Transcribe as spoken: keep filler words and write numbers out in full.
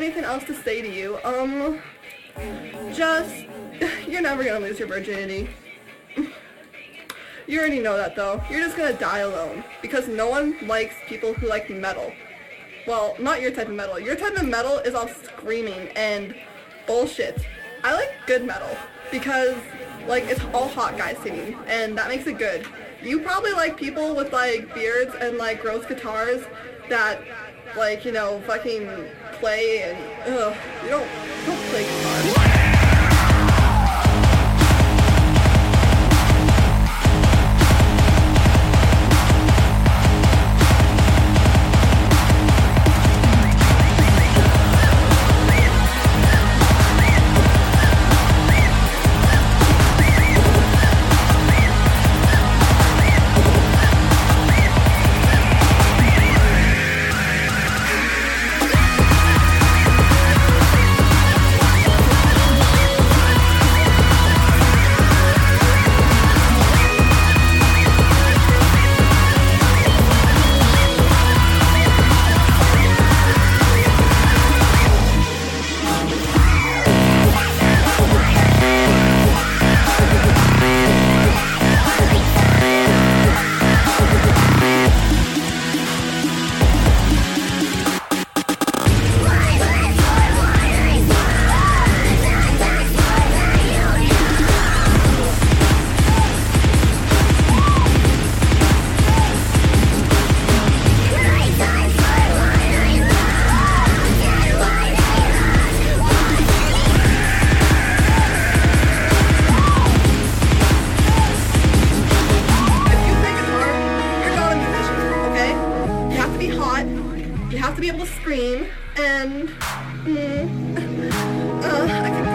anything else to say to you. Um, just, you're never gonna lose your virginity. You already know that though. You're just gonna die alone. Because no one likes people who like metal. Well, not your type of metal. Your type of metal is all screaming and bullshit. I like good metal. Because, like, it's all hot guys singing. And that makes it good. You probably like people with, like, beards and, like, gross guitars that, like, you know, fucking play and, ugh, you don't, don't play guitar. You have to be able to scream, and mm, uh, I can